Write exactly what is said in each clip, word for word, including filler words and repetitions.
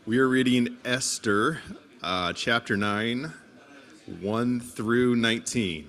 We are reading Esther, uh, chapter nine, one through nineteen.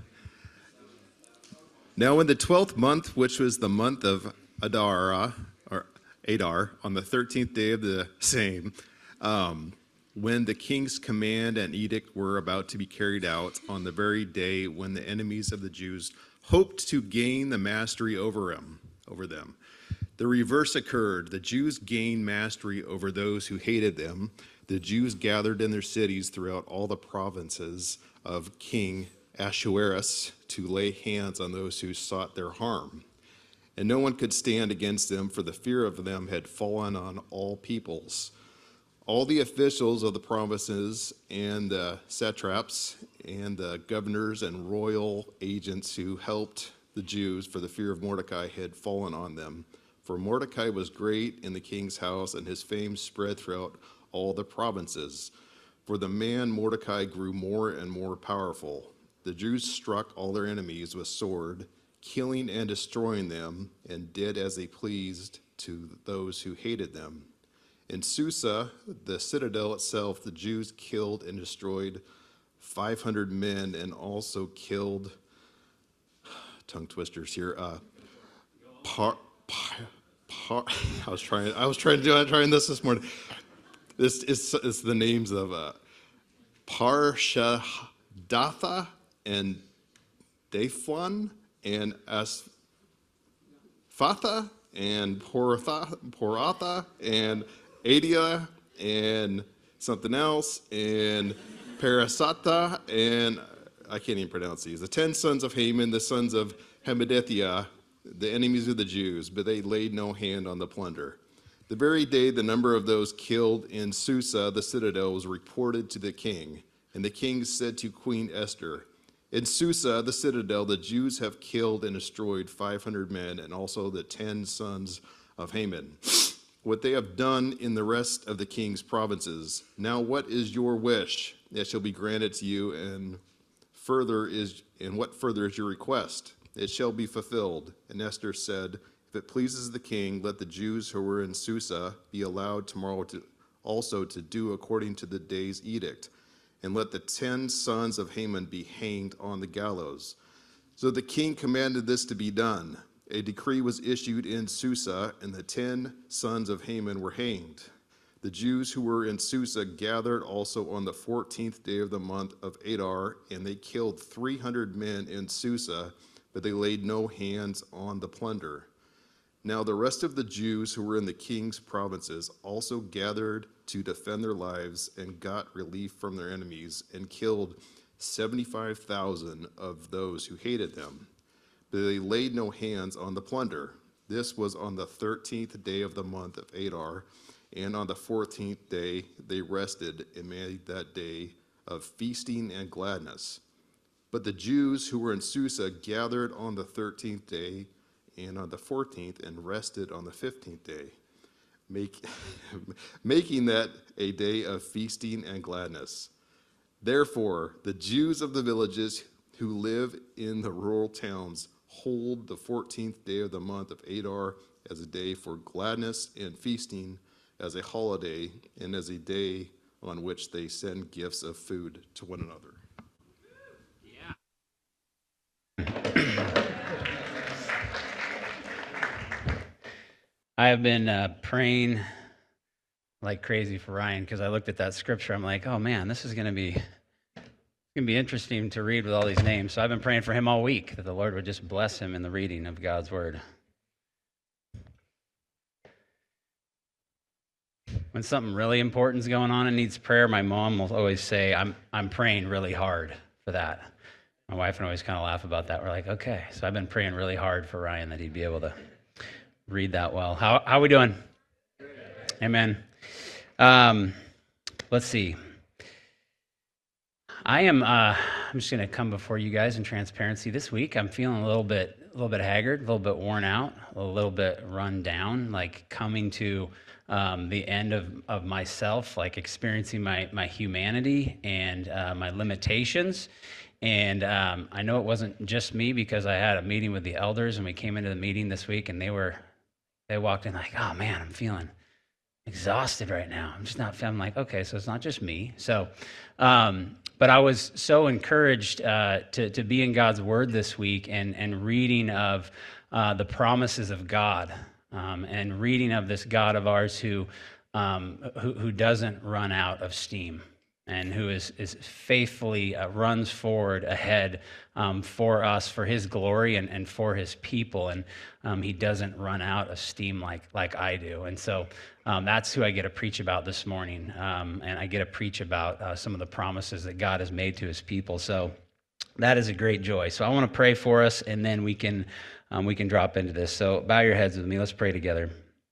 Now in the twelfth month, which was the month of Adar, or Adar, on the thirteenth day of the same, um, when the king's command and edict were about to be carried out, on the very day when the enemies of the Jews hoped to gain the mastery over him, over them. The reverse occurred. The Jews gained mastery over those who hated them. The Jews gathered in their cities throughout all the provinces of King Ahasuerus to lay hands on those who sought their harm. And no one could stand against them, for the fear of them had fallen on all peoples. All the officials of the provinces and the satraps and the governors and royal agents who helped the Jews for the fear of Mordecai had fallen on them. For Mordecai was great in the king's house, and his fame spread throughout all the provinces. For the man Mordecai grew more and more powerful. The Jews struck all their enemies with sword, killing and destroying them, and did as they pleased to those who hated them. In Susa, the citadel itself, the Jews killed and destroyed five hundred men, and also killed, tongue twisters here, uh, par, par, par, I was trying, I was trying to do, I'm trying this this morning. This is, is the names of uh, Parshadatha and Daphlon and Asfatha and Poratha, Poratha and Adia and something else and Parasata and I can't even pronounce these. The ten sons of Haman, the sons of Hammedathiah, the enemies of the Jews, but they laid no hand on the plunder. The very day the number of those killed in Susa, the citadel, was reported to the king. And the king said to Queen Esther, in Susa, the citadel, the Jews have killed and destroyed five hundred men, and also the ten sons of Haman. What they have done in the rest of the king's provinces. Now what is your wish? It shall be granted to you, and further is, and what further is your request? It shall be fulfilled. And Esther said, if it pleases the king, let the Jews who were in Susa be allowed tomorrow to also to do according to the day's edict, and let the ten sons of Haman be hanged on the gallows. So the king commanded this to be done. A decree was issued in Susa, and the ten sons of Haman were hanged. The Jews who were in Susa gathered also on the fourteenth day of the month of Adar, and they killed three hundred men in Susa, but they laid no hands on the plunder. Now the rest of the Jews who were in the king's provinces also gathered to defend their lives and got relief from their enemies and killed seventy-five thousand of those who hated them. But they laid no hands on the plunder. This was on the thirteenth day of the month of Adar, and on the fourteenth day they rested and made that day of feasting and gladness. But the Jews who were in Susa gathered on the thirteenth day and on the fourteenth and rested on the fifteenth day, make, making that a day of feasting and gladness. Therefore, the Jews of the villages who live in the rural towns hold the fourteenth day of the month of Adar as a day for gladness and feasting, as a holiday, and as a day on which they send gifts of food to one another. I have been uh, praying like crazy for Ryan because I looked at that scripture. I'm like, oh man, this is going to be going to be interesting to read with all these names. So I've been praying for him all week that the Lord would just bless him in the reading of God's word. When something really important is going on and needs prayer, my mom will always say, I'm I'm praying really hard for that. My wife and I always kind of laugh about that. We're like, okay. So I've been praying really hard for Ryan that he'd be able to read that well. How how are we doing? Amen. Um, let's see. I am. Uh, I'm just going to come before you guys in transparency this week. I'm feeling a little bit, a little bit haggard, a little bit worn out, a little bit run down. Like coming to um, the end of of myself, like experiencing my my humanity and uh, my limitations. And um, I know it wasn't just me because I had a meeting with the elders, and we came into the meeting this week, and they were. They walked in like, oh man, I'm feeling, exhausted right now. I'm just not feeling like, okay, so it's not just me. So, um, but I was so encouraged uh, to, to be in God's word this week and, and reading of uh, the promises of God um, and reading of this God of ours who, um, who, who doesn't run out of steam and who is, is faithfully uh, runs forward ahead um, for us, for his glory and, and for his people. And um, he doesn't run out of steam like, like I do. And so um, that's who I get to preach about this morning. Um, and I get to preach about uh, some of the promises that God has made to his people. So that is a great joy. So I want to pray for us, and then we can, um, we can drop into this. So bow your heads with me. Let's pray together.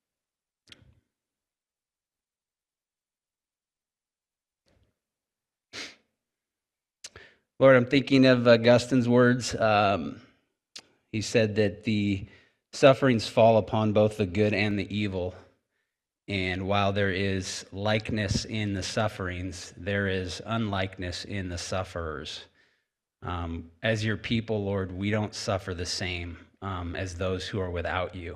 Lord, I'm thinking of Augustine's words. Um, he said that the sufferings fall upon both the good and the evil. And while there is likeness in the sufferings, there is unlikeness in the sufferers. Um, as your people, Lord, we don't suffer the same um, as those who are without you.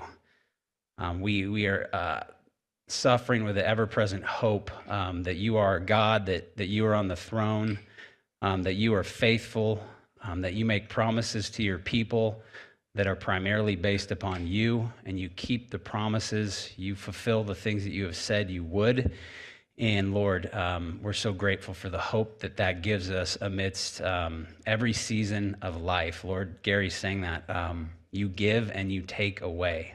Um, we, we are uh, suffering with the ever-present hope um, that you are God, that, that you are on the throne, Um, that you are faithful, um, that you make promises to your people that are primarily based upon you, and you keep the promises, you fulfill the things that you have said you would. And Lord, um, we're so grateful for the hope that that gives us amidst um, every season of life. Lord, Gary's saying that um, you give and you take away.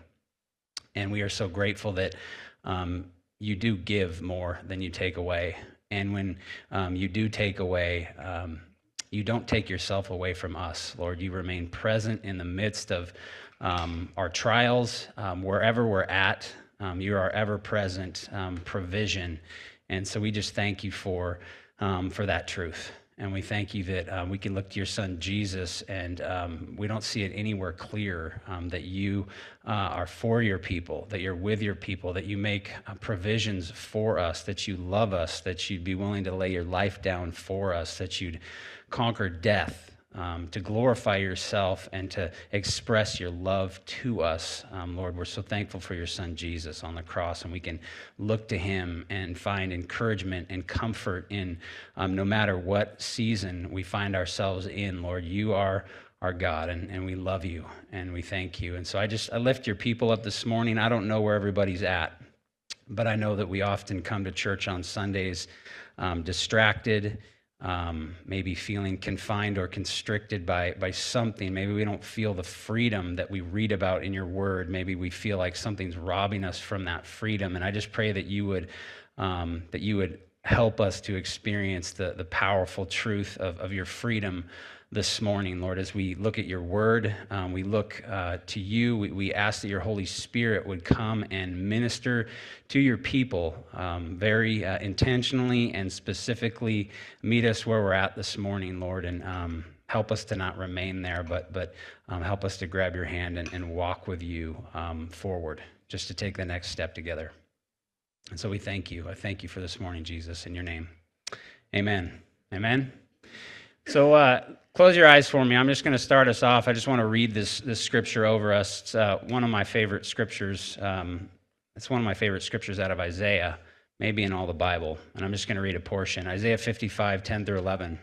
And we are so grateful that um, you do give more than you take away. And when um, you do take away, um, you don't take yourself away from us, Lord. You remain present in the midst of um, our trials, um, wherever we're at. Um, you are ever-present um, provision. And so we just thank you for, um, for that truth. And we thank you that uh, we can look to your son, Jesus, and um, we don't see it anywhere clearer um, that you uh, are for your people, that you're with your people, that you make uh, provisions for us, that you love us, that you'd be willing to lay your life down for us, that you'd conquer death, um, to glorify yourself and to express your love to us. Um, Lord, we're so thankful for your son, Jesus, on the cross, and we can look to him and find encouragement and comfort in um, no matter what season we find ourselves in. Lord, you are our God, and, and we love you, and we thank you. And so I just, I lift your people up this morning. I don't know where everybody's at, but I know that we often come to church on Sundays um, distracted, Um, maybe feeling confined or constricted by by something. Maybe we don't feel the freedom that we read about in your word. Maybe we feel like something's robbing us from that freedom. And I just pray that you would um, that you would help us to experience the the powerful truth of, of your freedom this morning, Lord. As we look at your word, um, we look uh, to you. We, we ask that your Holy Spirit would come and minister to your people um, very uh, intentionally and specifically. Meet us where we're at this morning, Lord, and um, help us to not remain there, but but um, help us to grab your hand and, and walk with you um, forward, just to take the next step together. And so we thank you. I thank you for this morning, Jesus, in your name. Amen. Amen. So uh, close your eyes for me. I'm just going to start us off. I just want to read this this scripture over us. It's uh, one of my favorite scriptures. Um, it's one of my favorite scriptures out of Isaiah, maybe in all the Bible. And I'm just going to read a portion. Isaiah fifty-five, ten through eleven.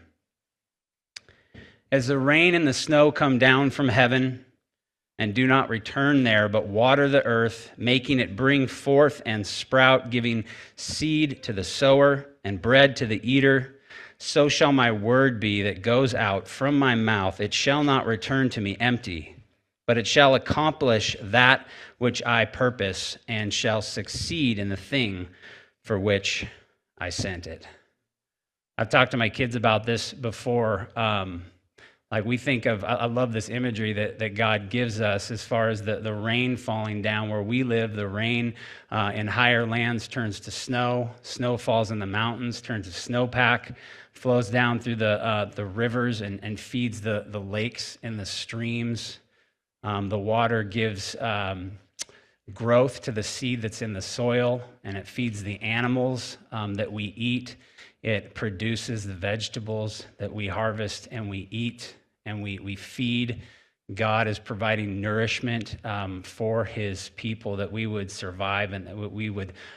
As the rain and the snow come down from heaven and do not return there, but water the earth, making it bring forth and sprout, giving seed to the sower and bread to the eater, so shall my word be that goes out from my mouth. It shall not return to me empty, but it shall accomplish that which I purpose and shall succeed in the thing for which I sent it. I've talked to my kids about this before. Um, like we think of, I love this imagery that, that God gives us as far as the, the rain falling down. Where we live, the rain uh, in higher lands turns to snow. Snow falls in the mountains, turns to snowpack, flows down through the uh, the rivers and, and feeds the, the lakes and the streams. Um, the water gives um, growth to the seed that's in the soil, and it feeds the animals um, that we eat. It produces the vegetables that we harvest and we eat and we, we feed. God is providing nourishment um, for his people, that we would survive and that we would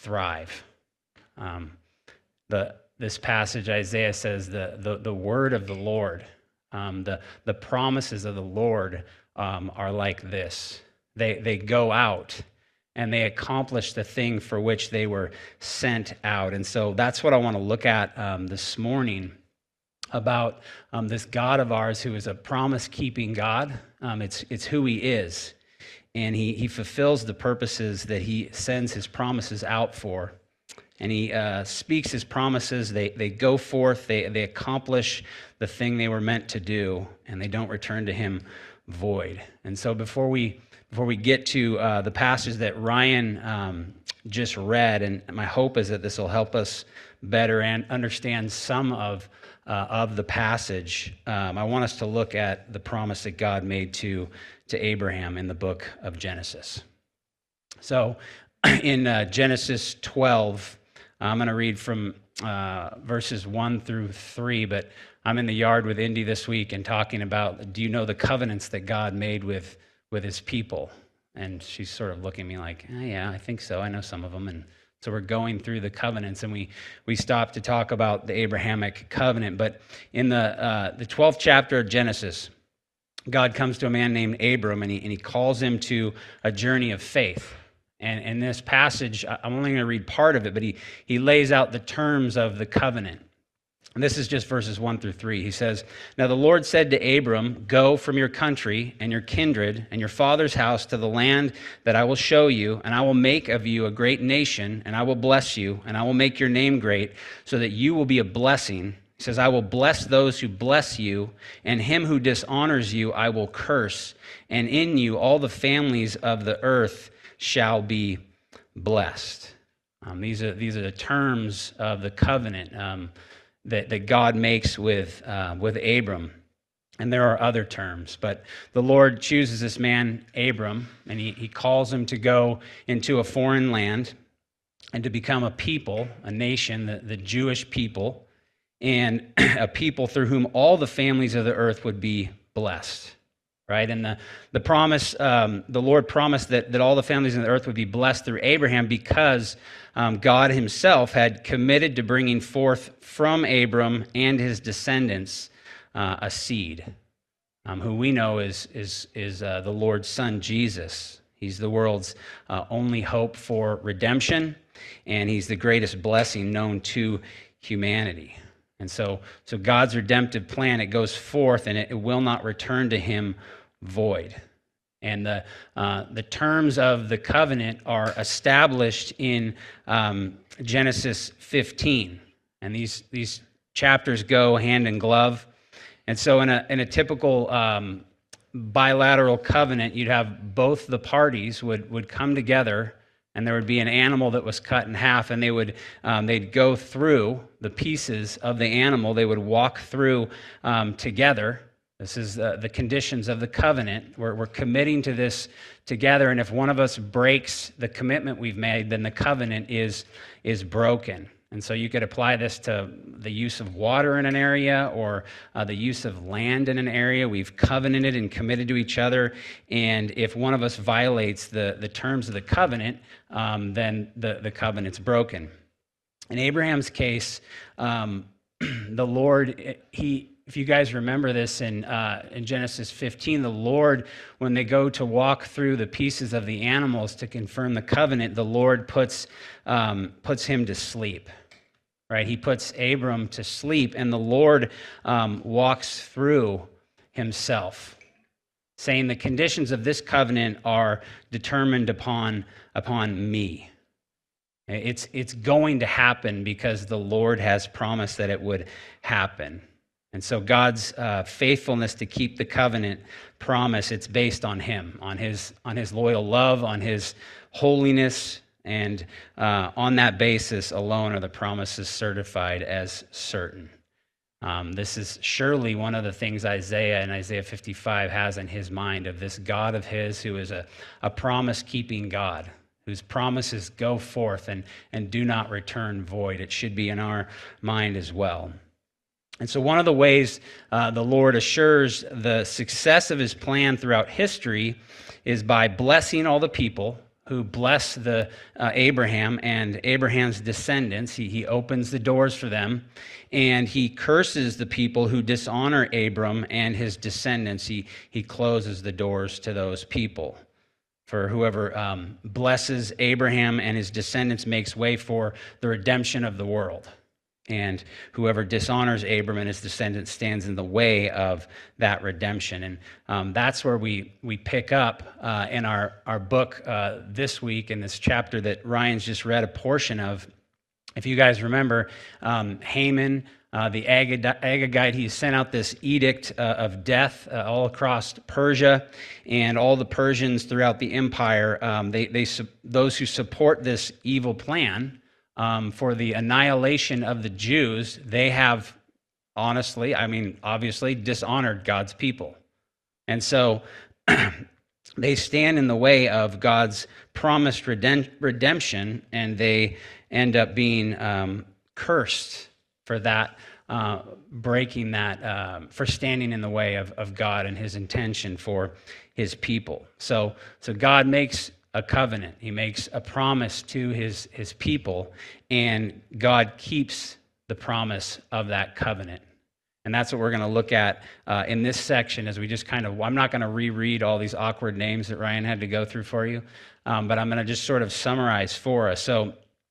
thrive. Um, the this passage, Isaiah says, the the, the word of the Lord, um, the the promises of the Lord um, are like this. They they go out and they accomplish the thing for which they were sent out. And so that's what I want to look at um, this morning about um, this God of ours who is a promise-keeping God. Um, it's it's who he is. And he, he fulfills the purposes that he sends his promises out for. And he uh, speaks his promises. They they go forth. They, they accomplish the thing they were meant to do. And they don't return to him void. And so before we before we get to uh, the passage that Ryan um, just read, and my hope is that this will help us better and understand some of uh, of the passage, um, I want us to look at the promise that God made to to Abraham in the book of Genesis. So in uh, Genesis twelve, I'm going to read from uh, verses one through three, but I'm in the yard with Indy this week and talking about, do you know the covenants that God made with, with his people? And she's sort of looking at me like, oh, yeah, I think so. I know some of them. And so we're going through the covenants, and we we stopped to talk about the Abrahamic covenant. But in the uh, the twelfth chapter of Genesis, God comes to a man named Abram, and he, and he calls him to a journey of faith. And in this passage, I'm only going to read part of it, but he, he lays out the terms of the covenant. And this is just verses one through three. He says, "Now the Lord said to Abram, 'Go from your country and your kindred and your father's house to the land that I will show you, and I will make of you a great nation, and I will bless you, and I will make your name great, so that you will be a blessing.' He says, 'I will bless those who bless you, and him who dishonors you I will curse, and in you all the families of the earth shall be blessed.'" Um, these are these are the terms of the covenant um, that, that God makes with uh, with Abram. And there are other terms, but the Lord chooses this man, Abram, and he, he calls him to go into a foreign land and to become a people, a nation, the, the Jewish people, and a people through whom all the families of the earth would be blessed, right? And the, the promise, um, the Lord promised that, that all the families of the earth would be blessed through Abraham because um, God himself had committed to bringing forth from Abram and his descendants uh, a seed, um, who we know is, is, is uh, the Lord's son, Jesus. He's the world's uh, only hope for redemption, and he's the greatest blessing known to humanity. And so, so God's redemptive plan, it goes forth, and it, it will not return to him void. And the uh, the terms of the covenant are established in um, Genesis fifteen, and these these chapters go hand in glove. And so, in a in a typical um, bilateral covenant, you'd have both the parties would would come together. And there would be an animal that was cut in half, and they would um, they'd go through the pieces of the animal. They would walk through um, together. This is uh, the conditions of the covenant. We're, we're committing to this together, and if one of us breaks the commitment we've made, then the covenant is is broken. And so you could apply this to the use of water in an area or uh, the use of land in an area. We've covenanted and committed to each other. And if one of us violates the, the terms of the covenant, um, then the, the covenant's broken. In Abraham's case, um, the Lord, he, if you guys remember this in uh, in Genesis fifteen, the Lord, when they go to walk through the pieces of the animals to confirm the covenant, the Lord puts um, puts him to sleep. Right, he puts Abram to sleep, and the Lord um, walks through himself, saying the conditions of this covenant are determined upon upon me. It's it's going to happen because the Lord has promised that it would happen. And so God's uh, faithfulness to keep the covenant promise, it's based on him, on his on his loyal love, on his holiness. And uh, on that basis alone are the promises certified as certain. Um, this is surely one of the things Isaiah in Isaiah fifty-five has in his mind, of this God of his who is a, a promise-keeping God, whose promises go forth and, and do not return void. It should be in our mind as well. And so one of the ways uh, the Lord assures the success of his plan throughout history is by blessing all the people who bless the uh, Abraham and Abraham's descendants. He, he opens the doors for them, and he curses the people who dishonor Abram and his descendants. He, he closes the doors to those people. For whoever um, blesses Abraham and his descendants makes way for the redemption of the world. And whoever dishonors Abram and his descendants stands in the way of that redemption. And um, that's where we we pick up uh, in our, our book uh, this week, in this chapter that Ryan's just read a portion of. If you guys remember, um, Haman, uh, the Agag- Agagite, he sent out this edict uh, of death uh, all across Persia, and all the Persians throughout the empire, um, they, they those who support this evil plan, Um, for the annihilation of the Jews, they have, honestly, I mean, obviously, dishonored God's people. And so they stand in the way of God's promised redem- redemption, and they end up being um, cursed for that, uh, breaking that, um, for standing in the way of, of God and his intention for his people. So, so God makes a covenant. He makes a promise to his, his people, and God keeps the promise of that covenant. And that's what we're going to look at uh, in this section as we just kind of, I'm not going to reread all these awkward names that Ryan had to go through for you, um, but I'm going to just sort of summarize for us. So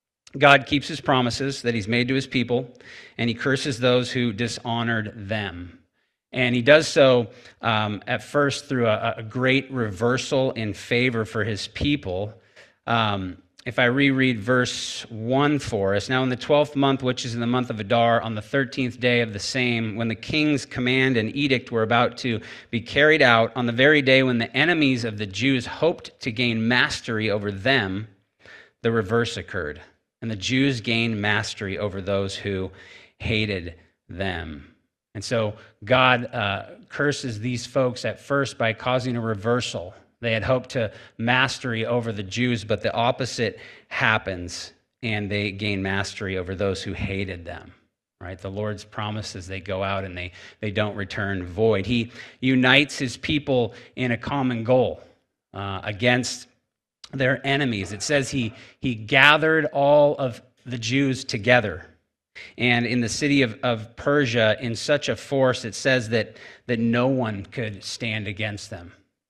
God keeps his promises that he's made to his people, and he curses those who dishonored them. And he does so um, at first through a, a great reversal in favor for his people. Um, if I reread verse one for us, now in the twelfth month, which is in the month of Adar, on the thirteenth day of the same, when the king's command and edict were about to be carried out, on the very day when the enemies of the Jews hoped to gain mastery over them, the reverse occurred. And the Jews gained mastery over those who hated them. And so God uh, curses these folks at first by causing a reversal. They had hoped to mastery over the Jews, but the opposite happens, and they gain mastery over those who hated them. Right? The Lord's promises, they go out and they, they don't return void. He unites his people in a common goal uh, against their enemies. It says he, he gathered all of the Jews together. And in the city of, of Persia, in such a force, it says that, that no one could stand against them.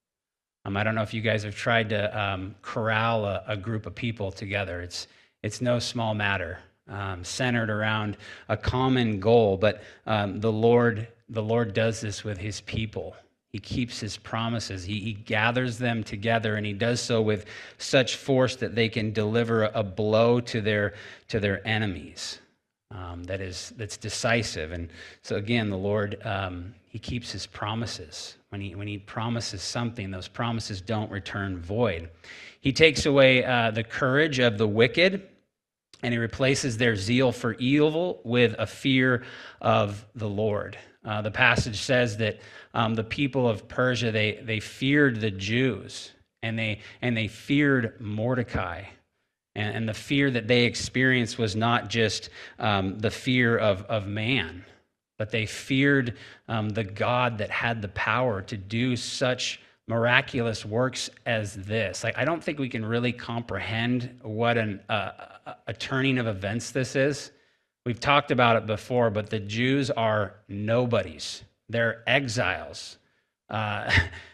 Um, I don't know if you guys have tried to um, corral a, a group of people together. It's, it's no small matter, um, centered around a common goal. But um, the Lord, the Lord does this with his people. He keeps his promises. He, he gathers them together, and he does so with such force that they can deliver a blow to their, to their enemies. Um, that is that's decisive. And so again, the Lord, um, he keeps his promises. When he when he promises something, those promises don't return void. He takes away uh, the courage of the wicked, and he replaces their zeal for evil with a fear of the Lord. Uh, the passage says that um, the people of Persia, they they feared the Jews, and they and they feared Mordecai. And the fear that they experienced was not just um, the fear of, of man, but they feared um, the God that had the power to do such miraculous works as this. Like, I don't think we can really comprehend what an, uh, a turning of events this is. We've talked about it before, but the Jews are nobodies. They're exiles. Uh,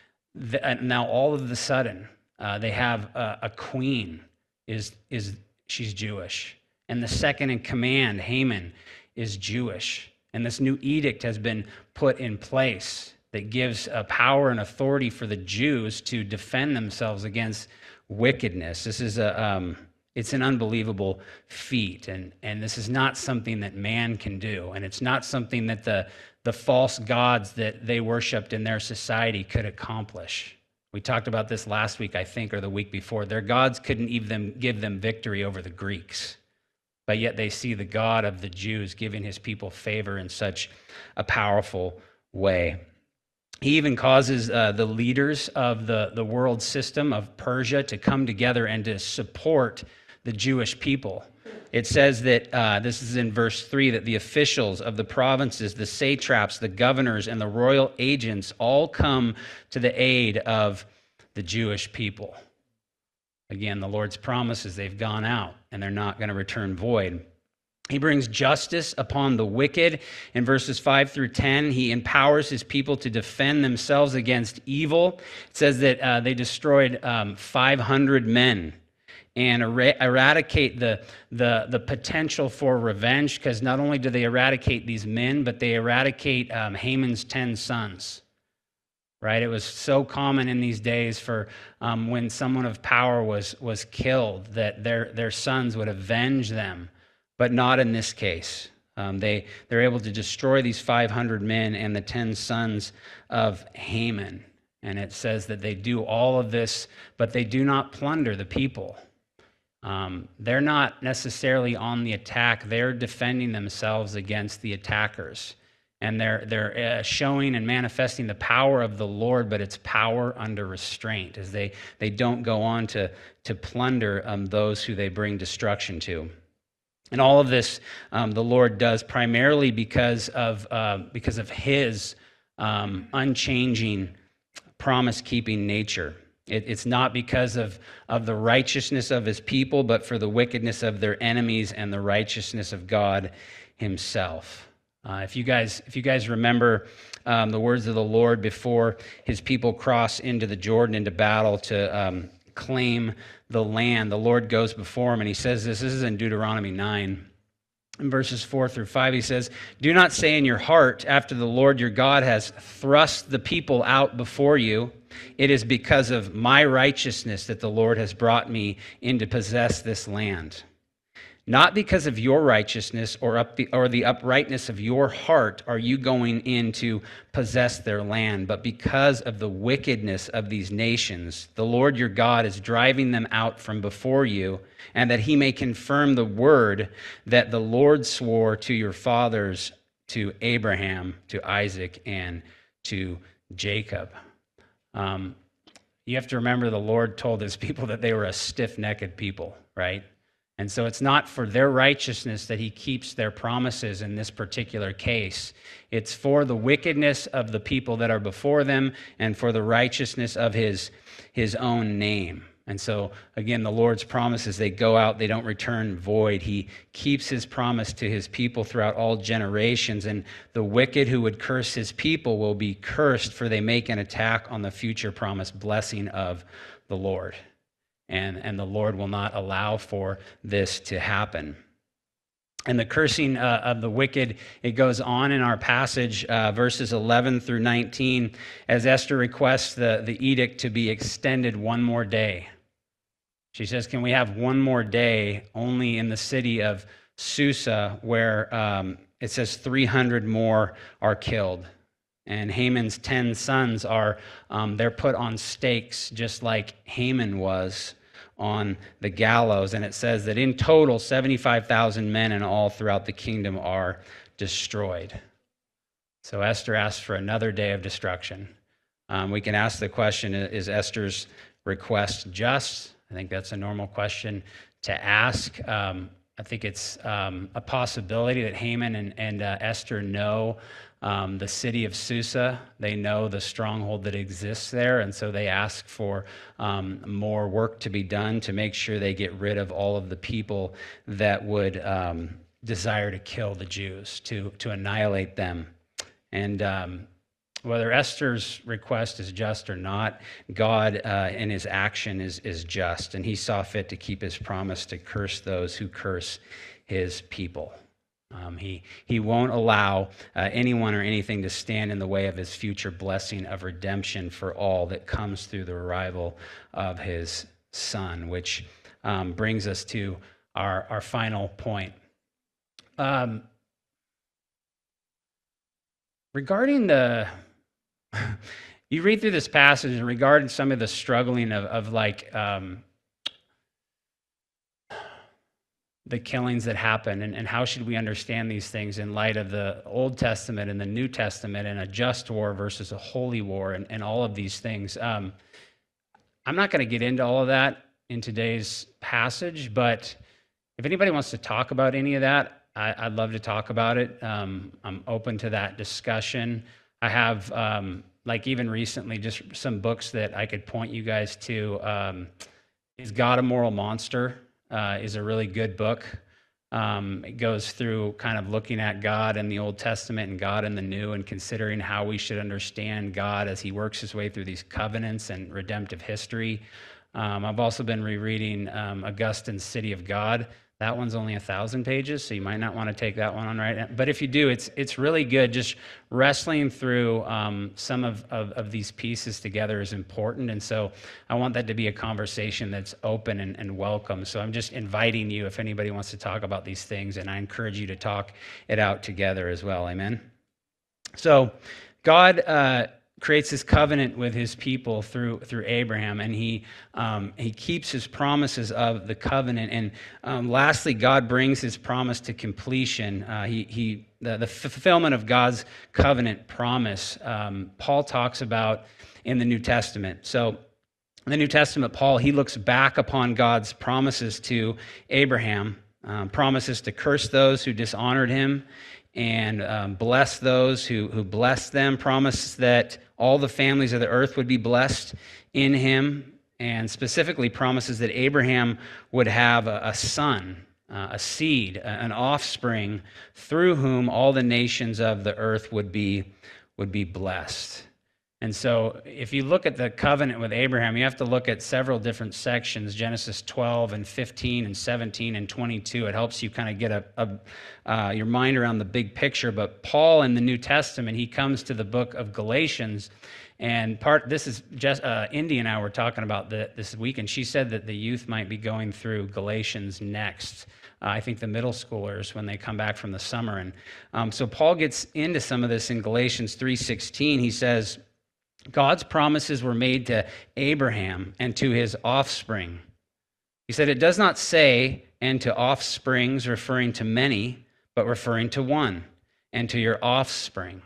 the, now, all of a sudden, uh, they have a, a queen. Is is she's Jewish, and the second in command, Haman, is Jewish, and this new edict has been put in place that gives a power and authority for the Jews to defend themselves against wickedness. This is a um, it's an unbelievable feat, and and this is not something that man can do, and it's not something that the the false gods that they worshipped in their society could accomplish. We talked about this last week, I think, or the week before. Their gods couldn't even give them victory over the Greeks, but yet they see the God of the Jews giving his people favor in such a powerful way. He even causes uh, the leaders of the, the world system of Persia to come together and to support the Jewish people. It says that, uh, this is in verse three, that the officials of the provinces, the satraps, the governors, and the royal agents all come to the aid of the Jewish people. Again, the Lord's promises, they've gone out and they're not going to return void. He brings justice upon the wicked. In verses five through ten, he empowers his people to defend themselves against evil. It says that uh, they destroyed um, five hundred men and er- eradicate the, the, the potential for revenge, because not only do they eradicate these men, but they eradicate um, Haman's ten sons. Right? It was so common in these days for um, when someone of power was, was killed that their, their sons would avenge them. But not in this case. Um, they, they're able to destroy these five hundred men and the ten sons of Haman. And it says that they do all of this, but they do not plunder the people. Um, they're not necessarily on the attack. They're defending themselves against the attackers. And they're, they're uh, showing and manifesting the power of the Lord, but it's power under restraint, as they, they don't go on to, to plunder um, those who they bring destruction to. And all of this, um, the Lord does primarily because of uh, because of His um, unchanging, promise-keeping nature. It, it's not because of of the righteousness of His people, but for the wickedness of their enemies and the righteousness of God Himself. Uh, if you guys, if you guys remember um, the words of the Lord before His people cross into the Jordan into battle to um, claim the land, the Lord goes before him, and he says this, this is in Deuteronomy nine, in verses four through five, he says, "Do not say in your heart, after the Lord your God has thrust the people out before you, it is because of my righteousness that the Lord has brought me in to possess this land. Not because of your righteousness or up the, or the uprightness of your heart are you going in to possess their land, but because of the wickedness of these nations, the Lord your God is driving them out from before you, and that he may confirm the word that the Lord swore to your fathers, to Abraham, to Isaac, and to Jacob." Um, you have to remember the Lord told his people that they were a stiff-necked people, right? And so it's not for their righteousness that he keeps their promises in this particular case. It's for the wickedness of the people that are before them and for the righteousness of his, his own name. And so, again, the Lord's promises, they go out, they don't return void. He keeps his promise to his people throughout all generations. And the wicked who would curse his people will be cursed, for they make an attack on the future promised blessing of the Lord. And, and the Lord will not allow for this to happen. And the cursing uh, of the wicked, it goes on in our passage, uh, verses eleven through nineteen, as Esther requests the, the edict to be extended one more day. She says, can we have one more day only in the city of Susa, where um, it says three hundred more are killed. And Haman's ten sons are, um, they're put on stakes just like Haman was on the gallows. And it says that in total, seventy-five thousand men and all throughout the kingdom are destroyed. So Esther asks for another day of destruction. Um, we can ask the question, is Esther's request just? I think that's a normal question to ask. Um, I think it's um, a possibility that Haman and, and uh, Esther know um, the city of Susa. They know the stronghold that exists there, and so they ask for um, more work to be done to make sure they get rid of all of the people that would um, desire to kill the Jews, to, to annihilate them. And um, whether Esther's request is just or not, God uh, in his action is, is just, and he saw fit to keep his promise to curse those who curse his people. Um, he, he won't allow uh, anyone or anything to stand in the way of his future blessing of redemption for all that comes through the arrival of his Son, which um, brings us to our, our final point. Um, regarding the... You read through this passage and regarding some of the struggling of, of like um, the killings that happen, and, and how should we understand these things in light of the Old Testament and the New Testament and a just war versus a holy war, and, and all of these things. Um, I'm not going to get into all of that in today's passage, but if anybody wants to talk about any of that, I, I'd love to talk about it. Um, I'm open to that discussion. I have, um, like even recently, just some books that I could point you guys to. Um, Is God a Moral Monster? Uh, is a really good book. Um, it goes through kind of looking at God in the Old Testament and God in the New and considering how we should understand God as he works his way through these covenants and redemptive history. Um, I've also been rereading um, Augustine's City of God. That one's only a thousand pages, so you might not want to take that one on right now. But if you do, it's it's really good. Just wrestling through um, some of, of, of these pieces together is important. And so I want that to be a conversation that's open and, and welcome. So I'm just inviting you, if anybody wants to talk about these things, and I encourage you to talk it out together as well. Amen? So God uh, creates this covenant with his people through through Abraham, and he um, he keeps his promises of the covenant. And um, lastly, God brings his promise to completion. Uh, he he the, the fulfillment of God's covenant promise. Um, Paul talks about in the New Testament. So in the New Testament, Paul he looks back upon God's promises to Abraham, um, promises to curse those who dishonored him, and um, bless those who, who blessed them, promised that all the families of the earth would be blessed in him, and specifically promises that Abraham would have a, a son, uh, a seed, an offspring, through whom all the nations of the earth would be, would be blessed. And so if you look at the covenant with Abraham, you have to look at several different sections, Genesis twelve and fifteen and seventeen and twenty-two. It helps you kind of get a, a uh, your mind around the big picture. But Paul in the New Testament, he comes to the book of Galatians, and part this is just uh, Indy and I were talking about the, this week, and she said that the youth might be going through Galatians next. Uh, I think the middle schoolers when they come back from the summer. And um, so Paul gets into some of this in Galatians three sixteen. He says, God's promises were made to Abraham and to his offspring. He said, it does not say, and to offsprings, referring to many, but referring to one, and to your offspring.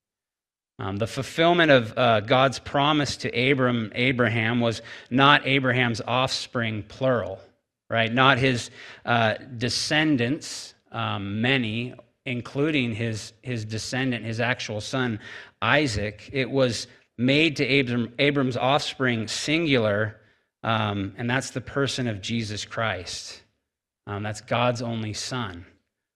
Um, the fulfillment of uh, God's promise to Abram, Abraham was not Abraham's offspring, plural, right? Not his uh, descendants, um, many, including his, his descendant, his actual son, Isaac. It was made to Abram, Abram's offspring, singular, um, and that's the person of Jesus Christ. Um, that's God's only son.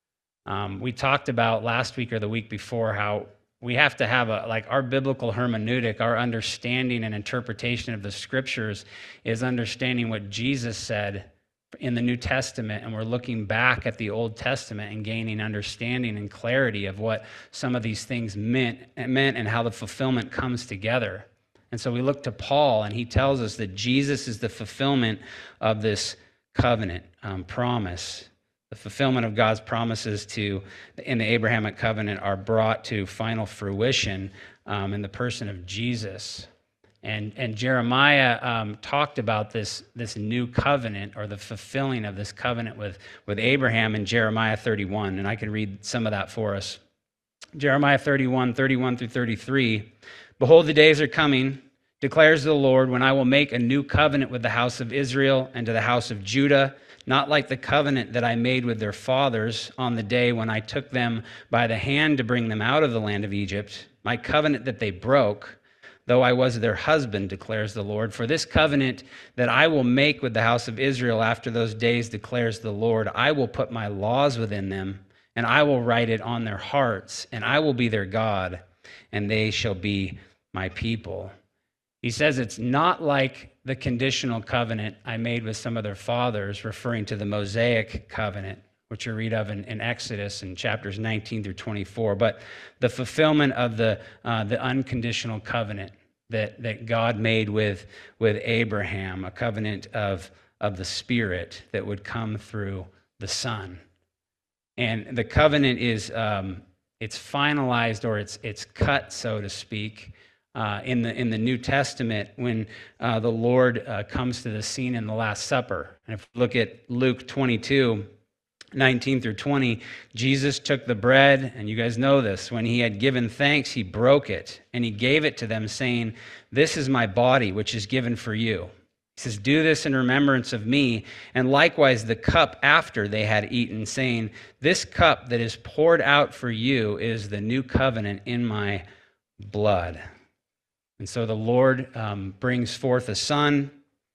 Um, we talked about last week or the week before how we have to have a, like our biblical hermeneutic, our understanding and interpretation of the scriptures is understanding what Jesus said in the New Testament, and we're looking back at the Old Testament and gaining understanding and clarity of what some of these things meant, meant and how the fulfillment comes together. And so we look to Paul, and he tells us that Jesus is the fulfillment of this covenant um, promise. The fulfillment of God's promises to in the Abrahamic covenant are brought to final fruition um, in the person of Jesus. And, and Jeremiah um, talked about this, this new covenant, or the fulfilling of this covenant with, with Abraham in Jeremiah thirty-one. And I can read some of that for us. Jeremiah thirty-one, thirty-one through thirty-three. Behold, the days are coming, declares the Lord, when I will make a new covenant with the house of Israel and to the house of Judah, not like the covenant that I made with their fathers on the day when I took them by the hand to bring them out of the land of Egypt, my covenant that they broke, though I was their husband, declares the Lord. For this covenant that I will make with the house of Israel after those days, declares the Lord, I will put my laws within them, and I will write it on their hearts, and I will be their God, and they shall be my people. He says it's not like the conditional covenant I made with some of their fathers, referring to the Mosaic covenant, which you read of in, in Exodus in chapters nineteen through twenty-four, but the fulfillment of the uh, the unconditional covenant that, that God made with, with Abraham, a covenant of, of the Spirit that would come through the Son. And the covenant is um, it's finalized, or it's it's cut, so to speak, uh, in the in the New Testament when uh, the Lord uh, comes to the scene in the Last Supper. And if you look at Luke twenty-two, nineteen through twenty, Jesus took the bread, and you guys know this. When he had given thanks, he broke it, and he gave it to them, saying, "This is my body, which is given for you." He says, "Do this in remembrance of me." And likewise the cup after they had eaten, saying, "This cup that is poured out for you is the new covenant in my blood." And so the Lord um, brings forth a son,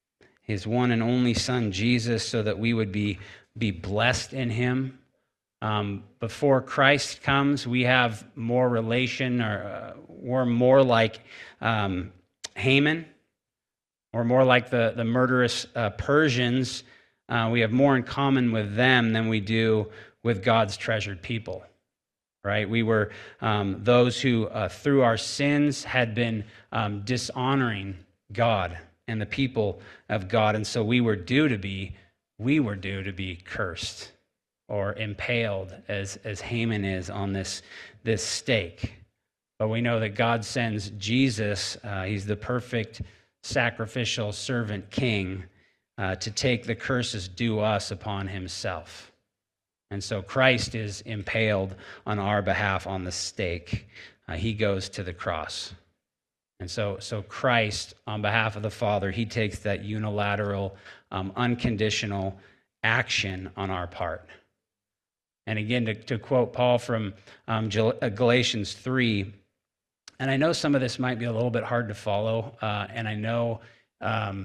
his one and only son, Jesus, so that we would be, be blessed in him. Um, before Christ comes, we have more relation, or uh, we're more like um, Haman, or more like the, the murderous uh, Persians. Uh, we have more in common with them than we do with God's treasured people, right? We were um, those who, uh, through our sins, had been um, dishonoring God and the people of God, and so we were due to be, we were due to be cursed or impaled, as as Haman is on this this stake. But we know that God sends Jesus. Uh, he's the perfect sacrificial servant king uh, to take the curses due us upon himself. And so Christ is impaled on our behalf on the stake. Uh, he goes to the cross. And so, so Christ, on behalf of the Father, he takes that unilateral, um, unconditional action on our part. And again, to, to quote Paul from um, Galatians three, and I know some of this might be a little bit hard to follow, uh, and I know um,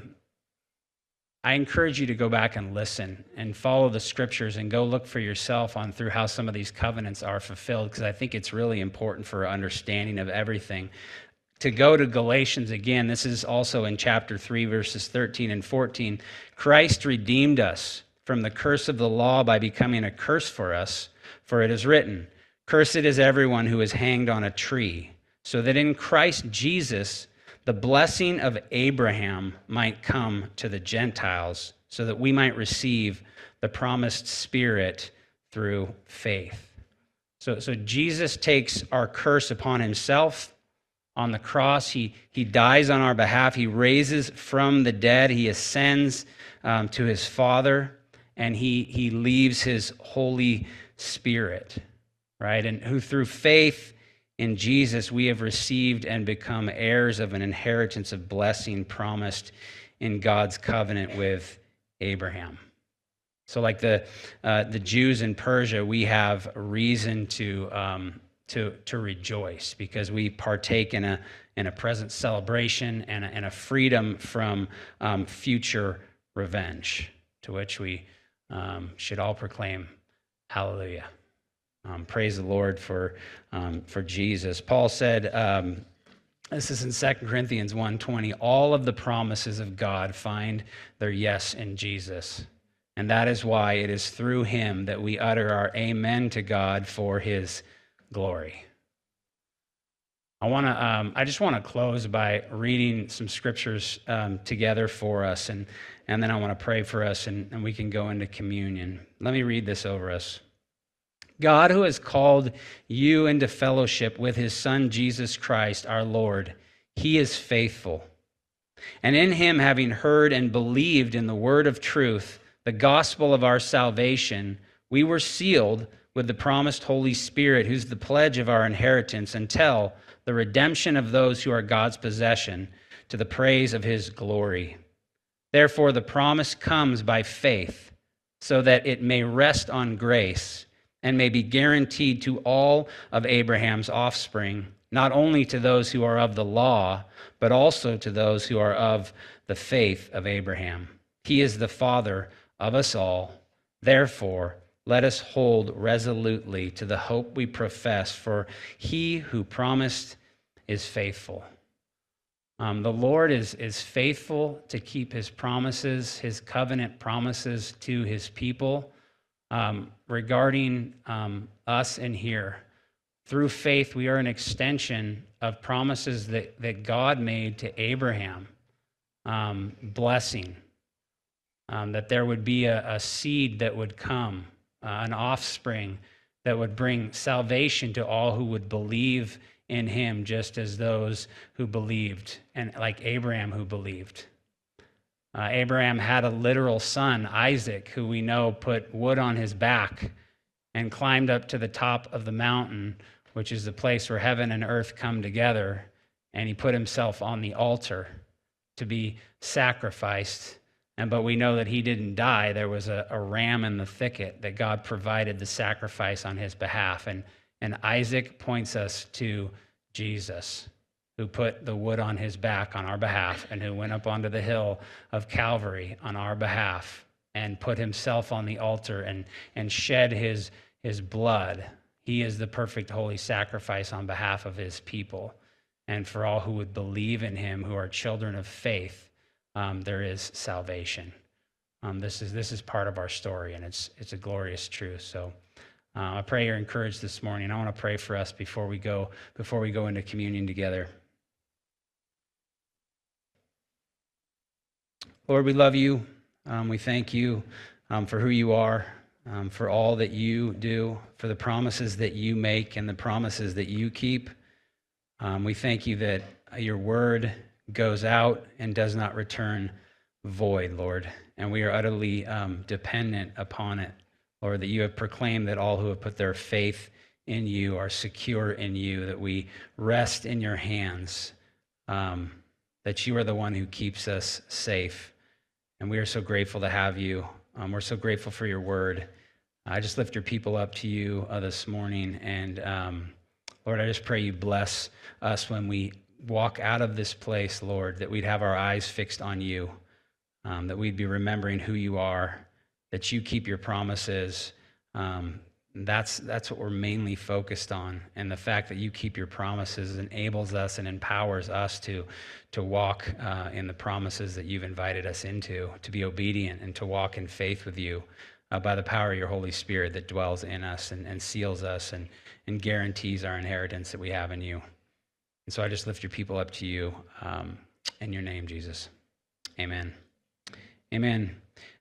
I encourage you to go back and listen and follow the scriptures and go look for yourself on through how some of these covenants are fulfilled, because I think it's really important for understanding of everything. To go to Galatians again, this is also in chapter three, verses thirteen and fourteen. Christ redeemed us from the curse of the law by becoming a curse for us, for it is written, "Cursed is everyone who is hanged on a tree," so that in Christ Jesus the blessing of Abraham might come to the Gentiles, so that we might receive the promised Spirit through faith. So, so Jesus takes our curse upon himself. On the cross, he, he dies on our behalf. He raises from the dead. He ascends um, to his Father, and he, he leaves his Holy Spirit, right? And who through faith in Jesus we have received and become heirs of an inheritance of blessing promised in God's covenant with Abraham. So like the uh, the Jews in Persia, we have reason to um, to to rejoice because we partake in a in a present celebration and a, and a freedom from um, future revenge, to which we um, should all proclaim hallelujah. Um, praise the Lord for um, for Jesus. Paul said, um, this is in Second Corinthians one twenty, all of the promises of God find their yes in Jesus. And that is why it is through him that we utter our amen to God for his glory. I want to. Um, I just want to close by reading some scriptures um, together for us, and and then I want to pray for us, and, and we can go into communion. Let me read this over us. God, who has called you into fellowship with his Son, Jesus Christ, our Lord, he is faithful. And in him, having heard and believed in the word of truth, the gospel of our salvation, we were sealed with the promised Holy Spirit, who's the pledge of our inheritance until the redemption of those who are God's possession, to the praise of his glory. Therefore, the promise comes by faith, so that it may rest on grace and may be guaranteed to all of Abraham's offspring, not only to those who are of the law, but also to those who are of the faith of Abraham. He is the Father of us all. Therefore, let us hold resolutely to the hope we profess, for he who promised is faithful. Um, the Lord is, is faithful to keep his promises, his covenant promises to his people. Um, regarding um, us in here, through faith, we are an extension of promises that, that God made to Abraham, um, blessing, um, that there would be a, a seed that would come, uh, an offspring that would bring salvation to all who would believe in him, just as those who believed, and like Abraham who believed. Uh, Abraham had a literal son, Isaac, who we know put wood on his back and climbed up to the top of the mountain, which is the place where heaven and earth come together, and he put himself on the altar to be sacrificed. And but we know that he didn't die. There was a, a ram in the thicket that God provided the sacrifice on his behalf. And, and Isaac points us to Jesus. who put the wood on his back on our behalf and who went up onto the hill of Calvary on our behalf and put himself on the altar and, and shed his, his blood. He is the perfect holy sacrifice on behalf of his people. And for all who would believe in him, who are children of faith, um, there is salvation. Um, this is this is part of our story, and it's it's a glorious truth. So uh, I pray you're encouraged this morning. I want to pray for us before we go before we go into communion together. Lord, we love you. Um, we thank you um, for who you are. Um, for all that you do, for the promises that you make and the promises that you keep. Um, we thank you that your word goes out and does not return void, Lord. And we are utterly um, dependent upon it, Lord, that you have proclaimed that all who have put their faith in you are secure in you, that we rest in your hands, um, that you are the one who keeps us safe. And we are so grateful to have you. Um, we're so grateful for your word. I just lift your people up to you uh, this morning. And um, Lord, I just pray you bless us when we walk out of this place, Lord, that we'd have our eyes fixed on you, um, that we'd be remembering who you are, that you keep your promises. Um, that's that's what we're mainly focused on. And the fact that you keep your promises enables us and empowers us to, to walk uh, in the promises that you've invited us into, to be obedient and to walk in faith with you. Uh, by the power of your Holy Spirit that dwells in us and, and seals us and, and guarantees our inheritance that we have in you. And so I just lift your people up to you um, in your name, Jesus. Amen. Amen.